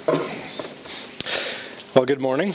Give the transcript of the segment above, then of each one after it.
Well, good morning.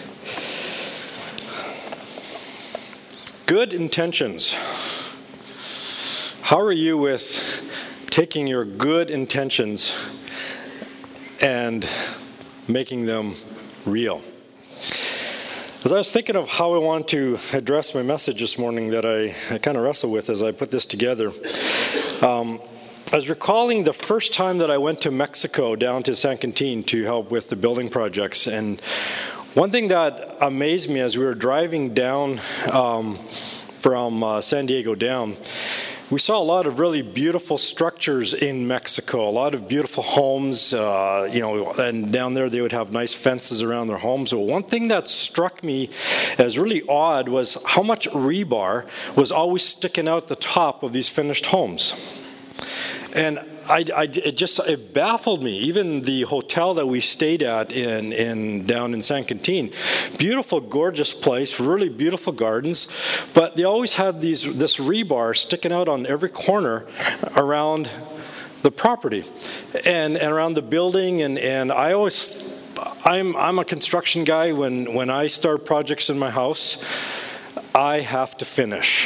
Good intentions. How are you with taking your good intentions and making them real? As I was thinking of how I want to address my message this morning that I kind of wrestle with as I put this together, I was recalling the first time that I went to Mexico, down to San Quintin, to help with the building projects. And one thing that amazed me as we were driving down from San Diego down, we saw a lot of really beautiful structures in Mexico, a lot of beautiful homes, and down there they would have nice fences around their homes. But one thing that struck me as really odd was how much rebar was always sticking out the top of these finished homes. And it baffled me. Even the hotel that we stayed at down in San Quintin, beautiful, gorgeous place, really beautiful gardens, but they always had this rebar sticking out on every corner around the property and around the building. And I'm a construction guy. When I start projects in my house, I have to finish.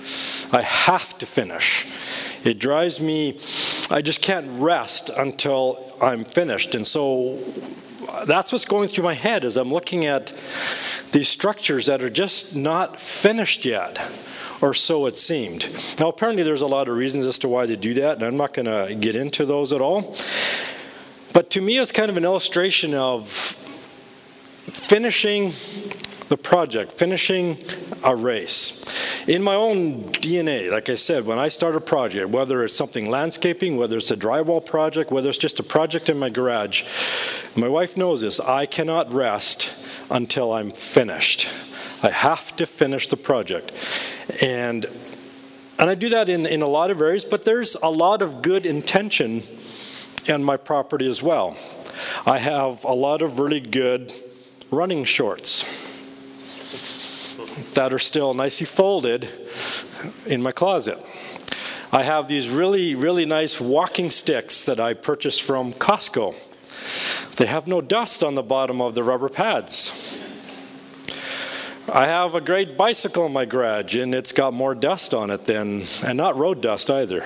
It drives me, I just can't rest until I'm finished. And so that's what's going through my head as I'm looking at these structures that are just not finished yet, or so it seemed. Now, apparently there's a lot of reasons as to why they do that, and I'm not going to get into those at all. But to me, it's kind of an illustration of finishing the project, finishing a race. In my own DNA, like I said, when I start a project, whether it's something landscaping, whether it's a drywall project, whether it's just a project in my garage, my wife knows this, I cannot rest until I'm finished. I have to finish the project. And I do that in a lot of areas, but there's a lot of good intention in my property as well. I have a lot of really good running shorts that are still nicely folded in my closet. I have these really, really nice walking sticks that I purchased from Costco. They have no dust on the bottom of the rubber pads. I have a great bicycle in my garage, and it's got more dust on it and not road dust either.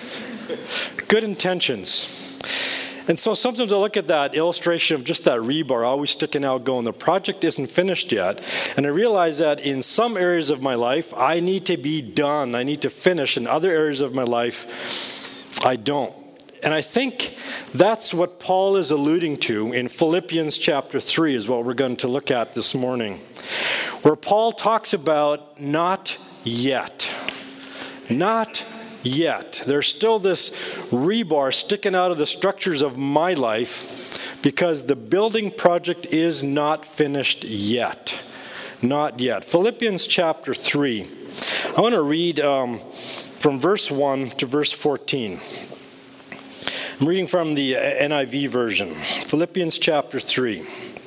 Good intentions. And so sometimes I look at that illustration of just that rebar always sticking out going, the project isn't finished yet. And I realize that in some areas of my life, I need to be done. I need to finish. In other areas of my life, I don't. And I think that's what Paul is alluding to in Philippians chapter 3 is what we're going to look at this morning. Where Paul talks about not yet. Not yet. There's still this rebar sticking out of the structures of my life because the building project is not finished yet. Not yet. Philippians chapter 3. I want to read from verse 1 to verse 14. I'm reading from the NIV version. Philippians chapter 3.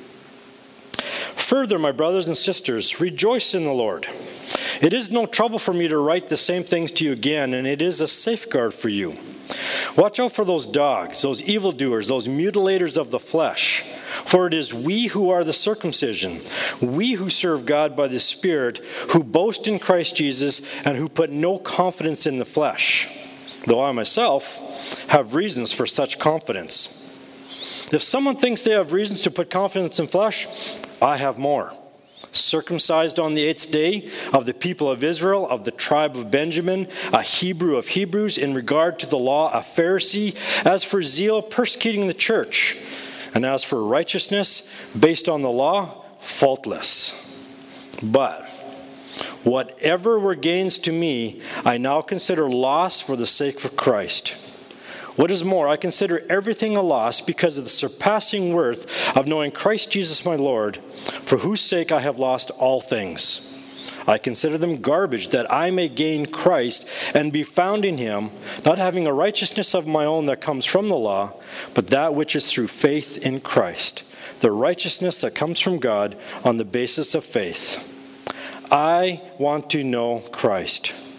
Further, my brothers and sisters, rejoice in the Lord. It is no trouble for me to write the same things to you again, and it is a safeguard for you. Watch out for those dogs, those evildoers, those mutilators of the flesh. For it is we who are the circumcision, we who serve God by the Spirit, who boast in Christ Jesus, and who put no confidence in the flesh, though I myself have reasons for such confidence. If someone thinks they have reasons to put confidence in flesh, I have more. Circumcised on the 8th day, of the people of Israel, of the tribe of Benjamin, a Hebrew of Hebrews, in regard to the law, a Pharisee, as for zeal, persecuting the church, and as for righteousness, based on the law, faultless. But whatever were gains to me, I now consider loss for the sake of Christ. What is more, I consider everything a loss because of the surpassing worth of knowing Christ Jesus my Lord, for whose sake I have lost all things. I consider them garbage, that I may gain Christ and be found in him, not having a righteousness of my own that comes from the law, but that which is through faith in Christ, the righteousness that comes from God on the basis of faith. I want to know Christ.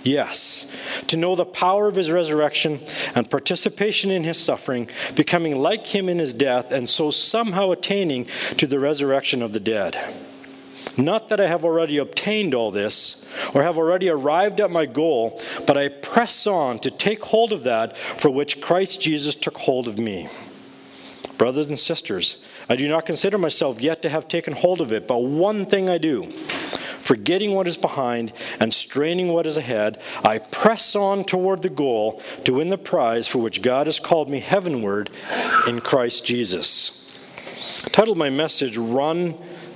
Yes. To know the power of his resurrection and participation in his suffering, becoming like him in his death, and so somehow attaining to the resurrection of the dead. Not that I have already obtained all this, or have already arrived at my goal, but I press on to take hold of that for which Christ Jesus took hold of me. Brothers and sisters, I do not consider myself yet to have taken hold of it, but one thing I do, forgetting what is behind and straining what is ahead, I press on toward the goal to win the prize for which God has called me heavenward in Christ Jesus. I titled my message, Run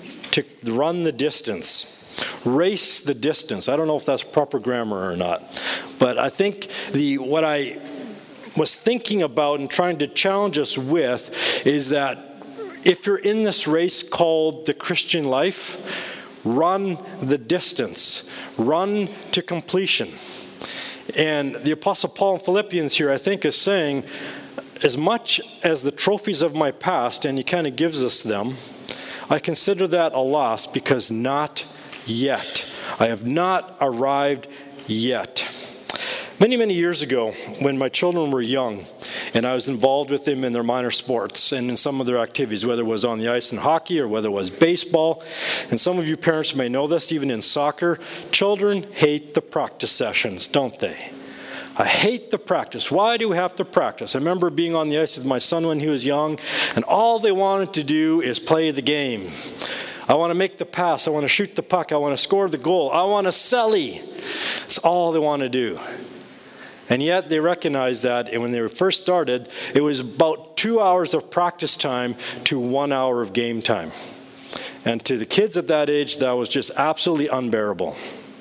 the Distance. Race the distance. I don't know if that's proper grammar or not, but I think what I was thinking about and trying to challenge us with is that if you're in this race called the Christian life, run the distance. Run to completion. And the Apostle Paul in Philippians here, I think, is saying, as much as the trophies of my past, and he kind of gives us them, I consider that a loss because not yet. I have not arrived yet. Many, many years ago, when my children were young, and I was involved with them in their minor sports and in some of their activities, whether it was on the ice in hockey or whether it was baseball. And some of you parents may know this, even in soccer, children hate the practice sessions, don't they? I hate the practice. Why do we have to practice? I remember being on the ice with my son when he was young, and all they wanted to do is play the game. I want to make the pass. I want to shoot the puck. I want to score the goal. I want to celly. That's all they want to do. And yet they recognized that when they first started, it was about 2 hours of practice time to 1 hour of game time. And to the kids at that age, that was just absolutely unbearable.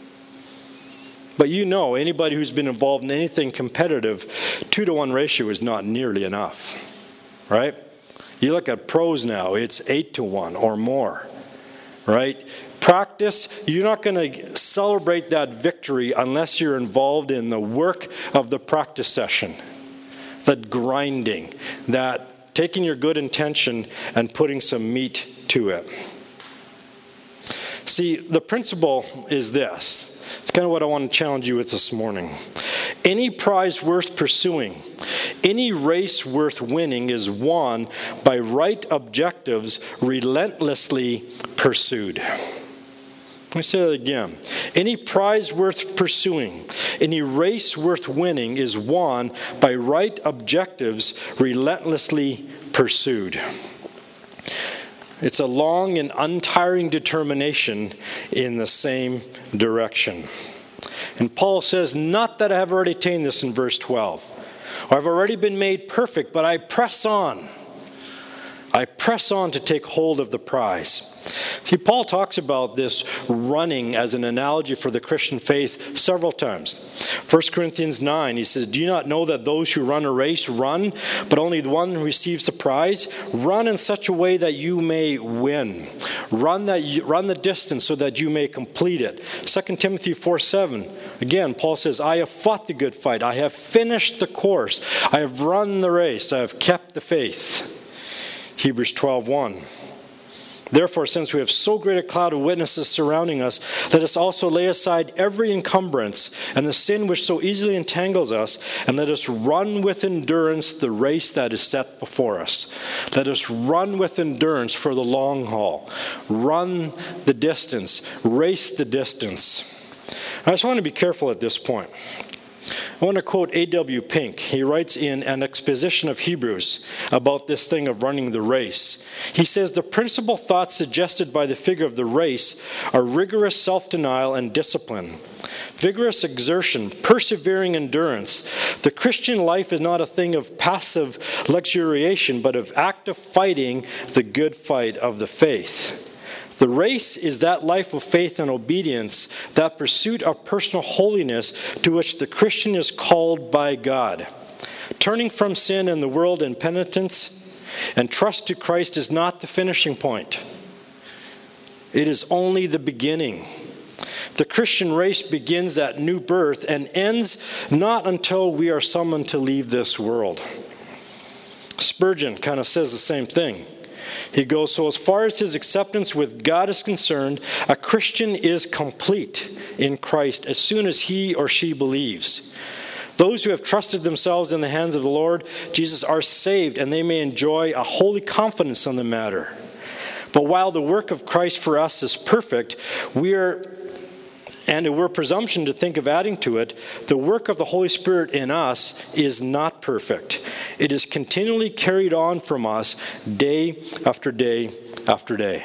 But you know, anybody who's been involved in anything competitive, 2-to-1 ratio is not nearly enough, right? You look at pros now, it's 8-to-1 or more, right? Practice, you're not going to celebrate that victory unless you're involved in the work of the practice session, that grinding, that taking your good intention and putting some meat to it. See, the principle is this. It's kind of what I want to challenge you with this morning. Any prize worth pursuing, any race worth winning is won by right objectives relentlessly pursued. Let me say that again. Any prize worth pursuing, any race worth winning is won by right objectives relentlessly pursued. It's a long and untiring determination in the same direction. And Paul says, not that I have already attained this in verse 12, or I've already been made perfect, but I press on. I press on to take hold of the prize. See, Paul talks about this running as an analogy for the Christian faith several times. 1 Corinthians 9, he says, do you not know that those who run a race run, but only the one who receives the prize? Run in such a way that you may win. Run the distance so that you may complete it. 2 Timothy 4:7, again, Paul says, I have fought the good fight. I have finished the course. I have run the race. I have kept the faith. Hebrews 12:1. Therefore, since we have so great a cloud of witnesses surrounding us, let us also lay aside every encumbrance and the sin which so easily entangles us, and let us run with endurance the race that is set before us. Let us run with endurance for the long haul. Run the distance. Race the distance. I just want to be careful at this point. I want to quote A.W. Pink. He writes in an exposition of Hebrews about this thing of running the race. He says, the principal thoughts suggested by the figure of the race are rigorous self-denial and discipline, vigorous exertion, persevering endurance. The Christian life is not a thing of passive luxuriation, but of active fighting the good fight of the faith. The race is that life of faith and obedience, that pursuit of personal holiness to which the Christian is called by God. Turning from sin and the world in penitence and trust to Christ is not the finishing point. It is only the beginning. The Christian race begins at new birth and ends not until we are summoned to leave this world. Spurgeon kind of says the same thing. He goes, so as far as his acceptance with God is concerned, a Christian is complete in Christ as soon as he or she believes. Those who have trusted themselves in the hands of the Lord Jesus are saved, and they may enjoy a holy confidence on the matter. But while the work of Christ for us is perfect, we're presumption to think of adding to it, the work of the Holy Spirit in us is not perfect. It is continually carried on from us day after day after day.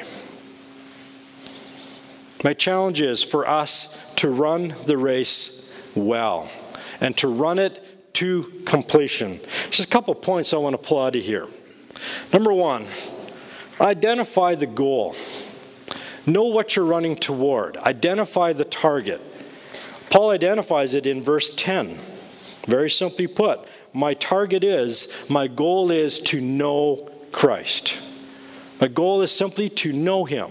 My challenge is for us to run the race well and to run it to completion. Just a couple points I want to pull out of here. Number one, identify the goal. Know what you're running toward. Identify the target. Paul identifies it in verse 10. Very simply put, my goal is to know Christ. My goal is simply to know him.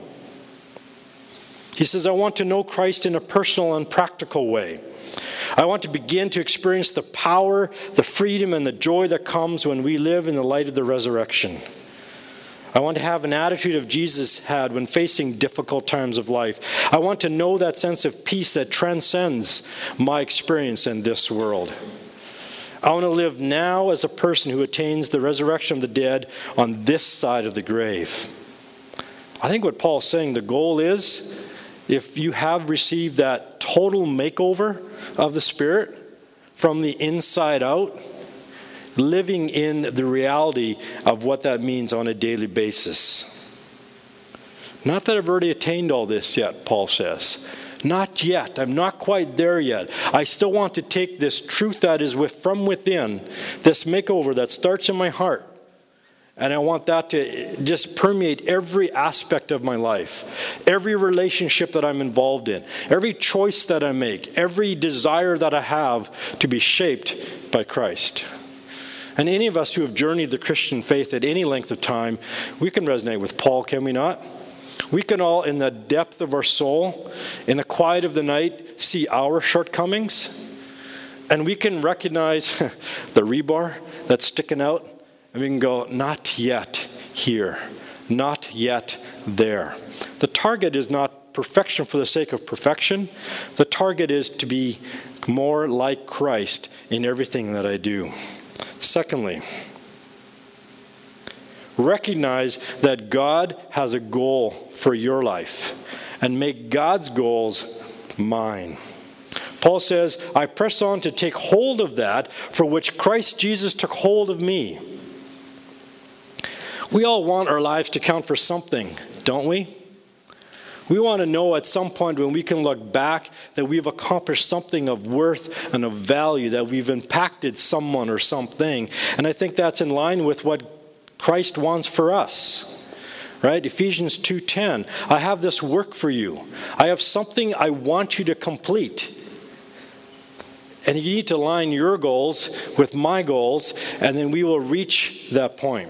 He says, I want to know Christ in a personal and practical way. I want to begin to experience the power, the freedom, and the joy that comes when we live in the light of the resurrection. I want to have an attitude of Jesus had when facing difficult times of life. I want to know that sense of peace that transcends my experience in this world. I want to live now as a person who attains the resurrection of the dead on this side of the grave. I think what Paul's saying, the goal is, if you have received that total makeover of the Spirit from the inside out, living in the reality of what that means on a daily basis. Not that I've already attained all this yet, Paul says. Not yet. I'm not quite there yet. I still want to take this truth that is from within, this makeover that starts in my heart, and I want that to just permeate every aspect of my life, every relationship that I'm involved in, every choice that I make, every desire that I have to be shaped by Christ. And any of us who have journeyed the Christian faith at any length of time, we can resonate with Paul, can we not? We can all, in the depth of our soul, in the quiet of the night, see our shortcomings. And we can recognize the rebar that's sticking out. And we can go, not yet here, not yet there. The target is not perfection for the sake of perfection. The target is to be more like Christ in everything that I do. Secondly, recognize that God has a goal for your life and make God's goals mine. Paul says, I press on to take hold of that for which Christ Jesus took hold of me. We all want our lives to count for something, don't we? We want to know at some point when we can look back that we've accomplished something of worth and of value, that we've impacted someone or something. And I think that's in line with what Christ wants for us. Right? Ephesians 2:10, I have this work for you. I have something I want you to complete. And you need to align your goals with my goals, and then we will reach that point.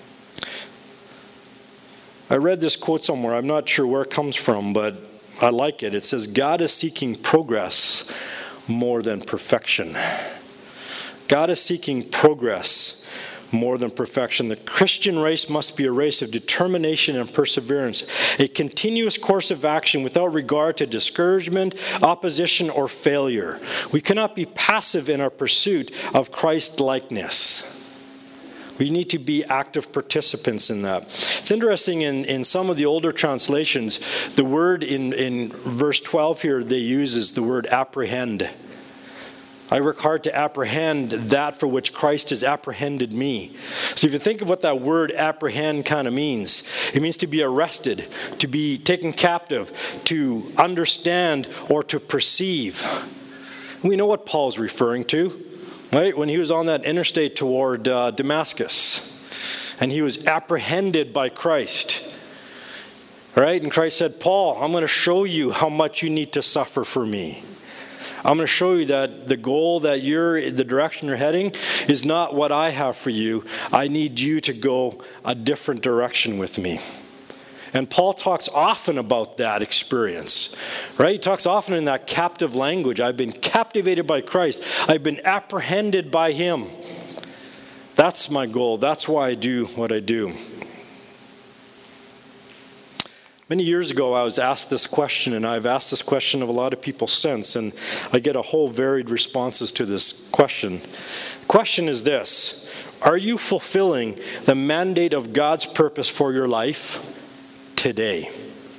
I read this quote somewhere. I'm not sure where it comes from, but I like it. It says, God is seeking progress more than perfection. God is seeking progress more than perfection. The Christian race must be a race of determination and perseverance, a continuous course of action without regard to discouragement, opposition, or failure. We cannot be passive in our pursuit of Christ-likeness. We need to be active participants in that. It's interesting in some of the older translations, the word in verse 12 here they use is the word apprehend. I work hard to apprehend that for which Christ has apprehended me. So if you think of what that word apprehend kind of means, it means to be arrested, to be taken captive, to understand or to perceive. We know what Paul's referring to. Right? When he was on that interstate toward Damascus, and he was apprehended by Christ. Right? And Christ said, Paul, I'm going to show you how much you need to suffer for me. I'm going to show you that the goal that the direction you're heading is not what I have for you. I need you to go a different direction with me. And Paul talks often about that experience, right? He talks often in that captive language. I've been captivated by Christ. I've been apprehended by him. That's my goal. That's why I do what I do. Many years ago, I was asked this question, and I've asked this question of a lot of people since, and I get a whole varied responses to this question. The question is this: are you fulfilling the mandate of God's purpose for your life today?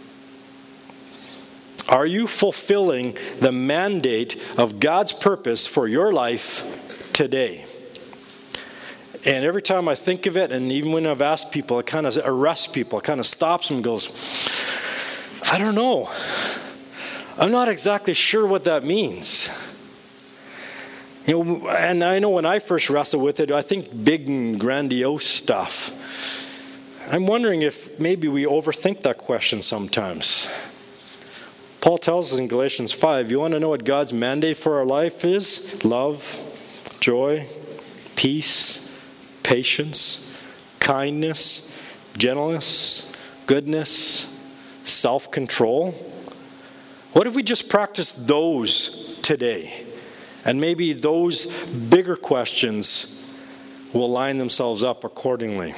Are you fulfilling the mandate of God's purpose for your life today? And every time I think of it, and even when I've asked people, it kind of arrests people, it kind of stops them and goes, I don't know. I'm not exactly sure what that means. You know, and I know when I first wrestled with it, I think big and grandiose stuff. I'm wondering if maybe we overthink that question sometimes. Paul tells us in Galatians 5, you want to know what God's mandate for our life is? Love, joy, peace, patience, kindness, gentleness, goodness, self-control. What if we just practice those today? And maybe those bigger questions will line themselves up accordingly.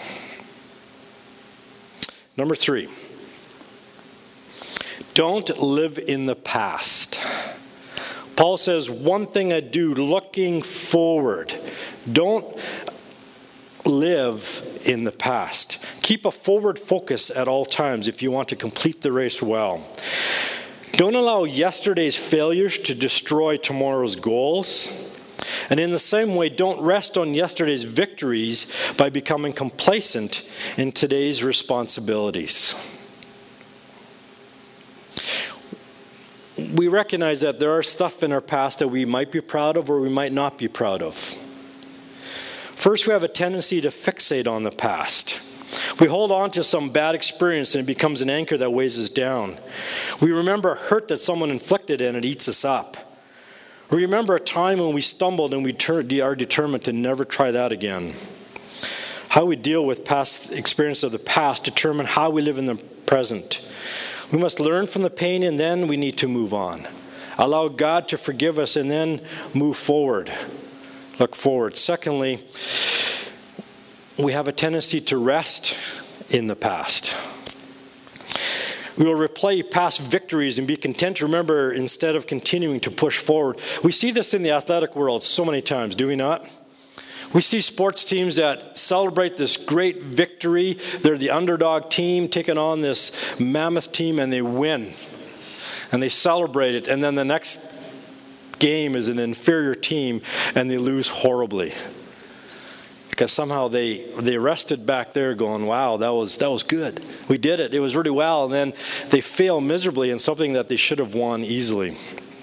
Number 3, don't live in the past. Paul says, one thing I do, looking forward. Don't live in the past. Keep a forward focus at all times if you want to complete the race well. Don't allow yesterday's failures to destroy tomorrow's goals. And in the same way, don't rest on yesterday's victories by becoming complacent in today's responsibilities. We recognize that there are stuff in our past that we might be proud of or we might not be proud of. First, we have a tendency to fixate on the past. We hold on to some bad experience and it becomes an anchor that weighs us down. We remember a hurt that someone inflicted and it eats us up. We remember a time when we stumbled and we are determined to never try that again. How we deal with past experience of the past determine how we live in the present. We must learn from the pain and then we need to move on. Allow God to forgive us and then move forward. Look forward. Secondly, we have a tendency to rest in the past. We will replay past victories and be content to remember instead of continuing to push forward. We see this in the athletic world so many times, do we not? We see sports teams that celebrate this great victory. They're the underdog team taking on this mammoth team and they win. And they celebrate it. And then the next game is an inferior team and they lose horribly. Because somehow they rested back there going, wow, that was good. We did it. It was really well. And then they fail miserably in something that they should have won easily.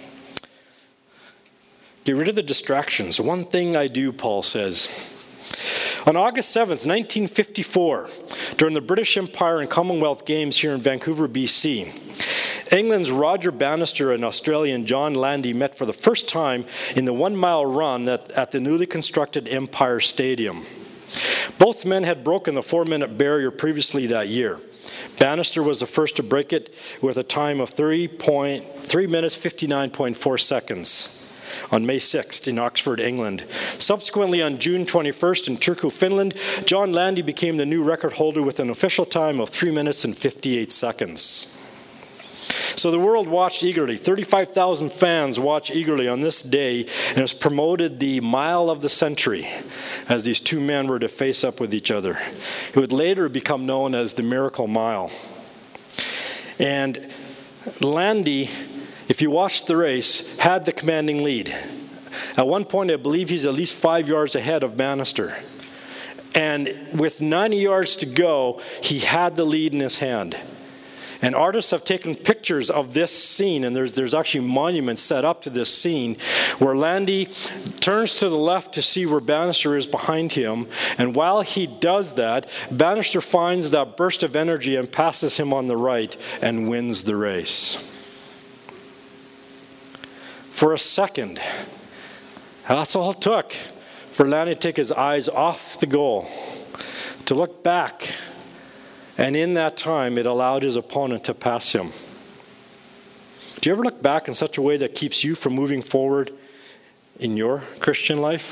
Get rid of the distractions. One thing I do, Paul says. On August 7th, 1954, during the British Empire and Commonwealth Games here in Vancouver, BC, England's Roger Bannister and Australian John Landy met for the first time in the 1-mile run at the newly constructed Empire Stadium. Both men had broken the 4-minute barrier previously that year. Bannister was the first to break it with a time of 3 minutes 59.4 seconds. On May 6th in Oxford, England. Subsequently, on June 21st in Turku, Finland, John Landy became the new record holder with an official time of 3 minutes and 58 seconds. So the world watched eagerly. 35,000 fans watched eagerly on this day, and it was promoted the Mile of the Century as these two men were to face up with each other. It would later become known as the Miracle Mile. And Landy, if you watched the race, had the commanding lead. At one point, I believe he's at least 5 yards ahead of Bannister. And with 90 yards to go, he had the lead in his hand. And artists have taken pictures of this scene, and there's actually monuments set up to this scene, where Landy turns to the left to see where Bannister is behind him. And while he does that, Bannister finds that burst of energy and passes him on the right and wins the race. For a second, that's all it took for Landy to take his eyes off the goal, to look back. And in that time, it allowed his opponent to pass him. Do you ever look back in such a way that keeps you from moving forward in your Christian life?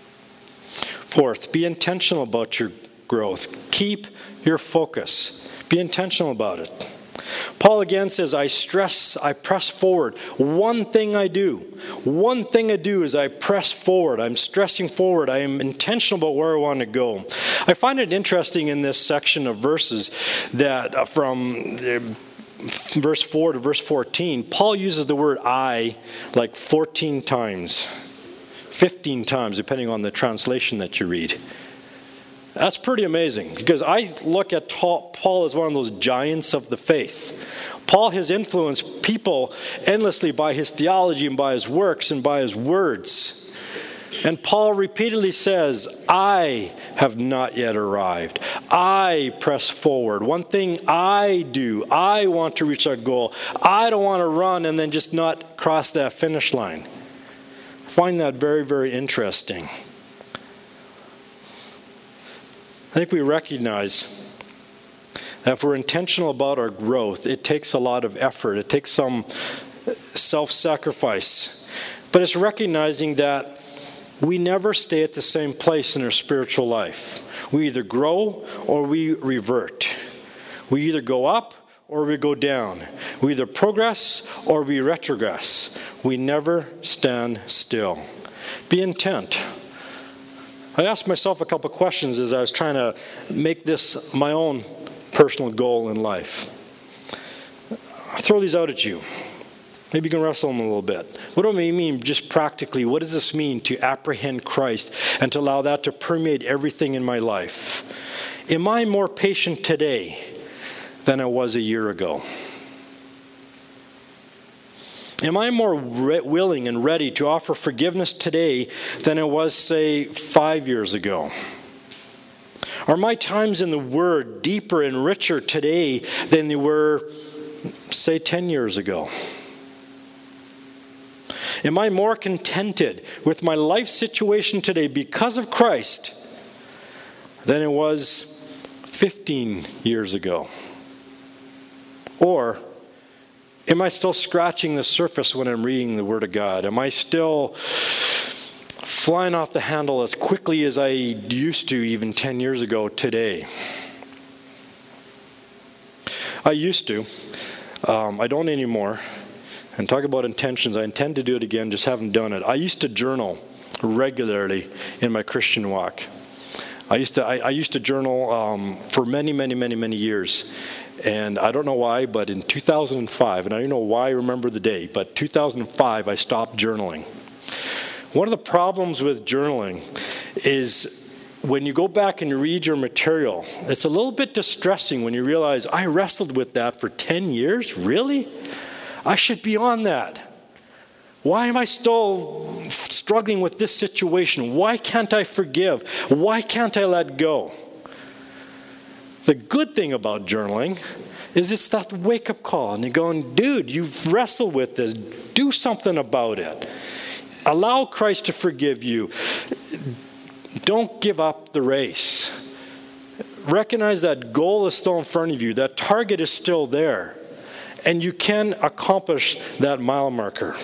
Fourth, be intentional about your growth. Keep your focus. Be intentional about it. Paul again says, I press forward. One thing I do is I press forward. I'm stressing forward. I am intentional about where I want to go. I find it interesting in this section of verses that from verse 4 to verse 14, Paul uses the word I like 14 times, 15 times, depending on the translation that you read. That's pretty amazing, because I look at Paul as one of those giants of the faith. Paul has influenced people endlessly by his theology and by his works and by his words. And Paul repeatedly says, I have not yet arrived. I press forward. One thing I do, I want to reach that goal. I don't want to run and then just not cross that finish line. I find that very, very interesting. I think we recognize that if we're intentional about our growth, it takes a lot of effort. It takes some self-sacrifice. But it's recognizing that we never stay at the same place in our spiritual life. We either grow or we revert. We either go up or we go down. We either progress or we retrogress. We never stand still. Be intent. I asked myself a couple of questions as I was trying to make this my own personal goal in life. I'll throw these out at you. Maybe you can wrestle them a little bit. What do I mean just practically? What does this mean to apprehend Christ and to allow that to permeate everything in my life? Am I more patient today than I was a year ago? Am I more willing and ready to offer forgiveness today than I was, say, 5 years ago? Are my times in the Word deeper and richer today than they were, say, 10 years ago? Am I more contented with my life situation today because of Christ than it was 15 years ago? Or am I still scratching the surface when I'm reading the Word of God? Am I still flying off the handle as quickly as I used to even 10 years ago today? I used to. I don't anymore. And talk about intentions. I intend to do it again, just haven't done it. I used to journal regularly in my Christian walk. I used to journal for many years. And I don't know why, but in 2005, and I don't know why I remember the day, but 2005 I stopped journaling. One of the problems with journaling is when you go back and read your material, it's a little bit distressing when you realize I wrestled with that for 10 years? Really? I should be on that. Why am I still struggling with this situation? Why can't I forgive? Why can't I let go? The good thing about journaling is it's that wake-up call. And you're going, dude, you've wrestled with this. Do something about it. Allow Christ to forgive you. Don't give up the race. Recognize that goal is still in front of you. That target is still there. And you can accomplish that mile marker.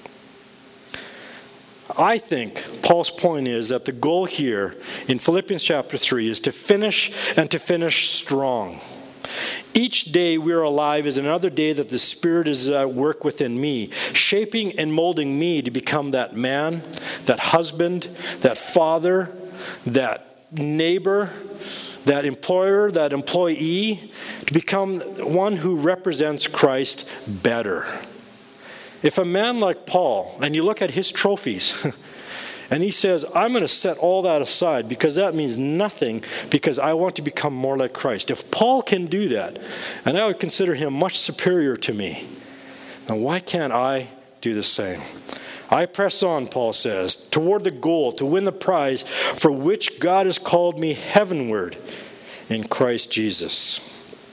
I think Paul's point is that the goal here in Philippians chapter 3 is to finish and to finish strong. Each day we are alive is another day that the Spirit is at work within me, shaping and molding me to become that man, that husband, that father, that neighbor, that employer, that employee, to become one who represents Christ better. If a man like Paul, and you look at his trophies, and he says, I'm going to set all that aside because that means nothing because I want to become more like Christ. If Paul can do that, and I would consider him much superior to me, then why can't I do the same? I press on, Paul says, toward the goal to win the prize for which God has called me heavenward in Christ Jesus.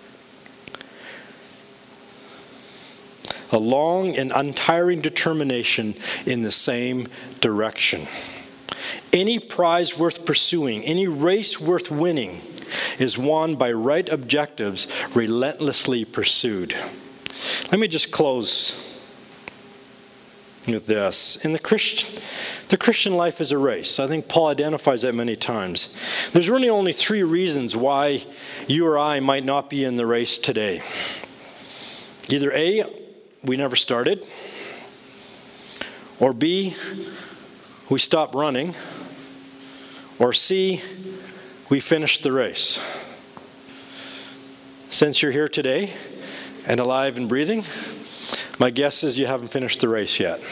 A long and untiring determination in the same direction. Any prize worth pursuing, any race worth winning, is won by right objectives relentlessly pursued. Let me just close with this. In the Christian life is a race. I think Paul identifies that many times. There's really only 3 reasons why you or I might not be in the race today. Either A, we never started, or B, we stopped running, or C, we finished the race. Since you're here today and alive and breathing, my guess is you haven't finished the race yet.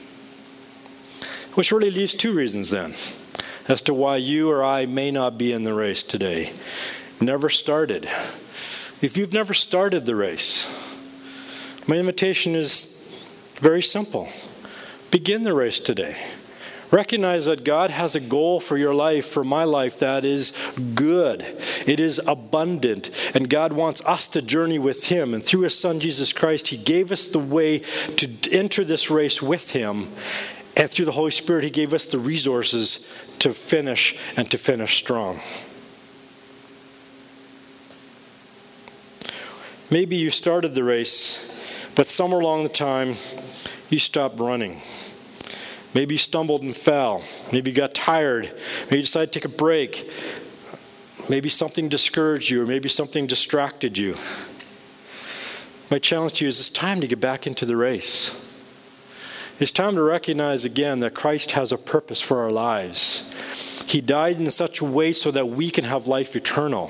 Which really leaves 2 reasons then as to why you or I may not be in the race today. Never started. If you've never started the race, my invitation is very simple. Begin the race today. Recognize that God has a goal for your life, for my life, that is good. It is abundant. And God wants us to journey with Him. And through His Son, Jesus Christ, He gave us the way to enter this race with Him. And through the Holy Spirit, He gave us the resources to finish and to finish strong. Maybe you started the race, but somewhere along the time, you stopped running. Maybe you stumbled and fell. Maybe you got tired. Maybe you decided to take a break. Maybe something discouraged you, or maybe something distracted you. My challenge to you is it's time to get back into the race. It's time to recognize again that Christ has a purpose for our lives. He died in such a way so that we can have life eternal.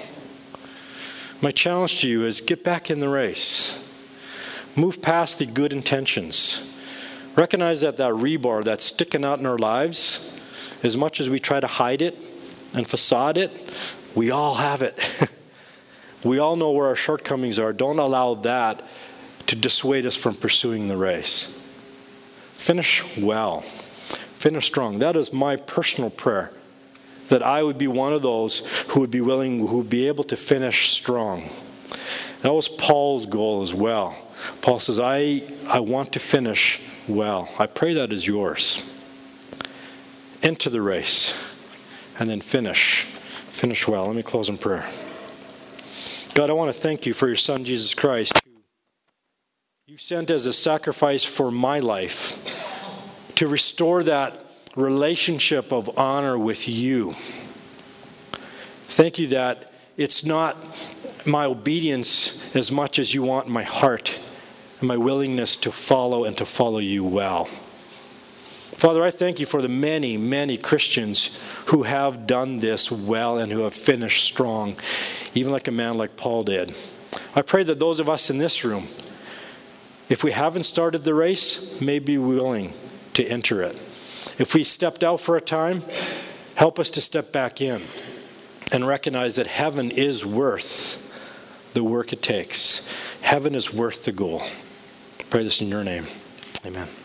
My challenge to you is get back in the race. Move past the good intentions. Recognize that rebar that's sticking out in our lives, as much as we try to hide it and facade it, we all have it. We all know where our shortcomings are. Don't allow that to dissuade us from pursuing the race. Finish well. Finish strong. That is my personal prayer, that I would be one of those who would be able to finish strong. That was Paul's goal as well. Paul says, I want to finish well. I pray that is yours. Enter the race and then finish well. Let me close in prayer. God, I want to thank you for your Son, Jesus Christ, who you sent as a sacrifice for my life to restore that relationship of honor with you. Thank you that it's not my obedience as much as you want my heart and my willingness to follow and to follow you well. Father, I thank you for the many, many Christians who have done this well and who have finished strong, even like a man like Paul did. I pray that those of us in this room, if we haven't started the race, may be willing to enter it. If we stepped out for a time, help us to step back in and recognize that heaven is worth the work it takes. Heaven is worth the goal. I pray this in your name. Amen.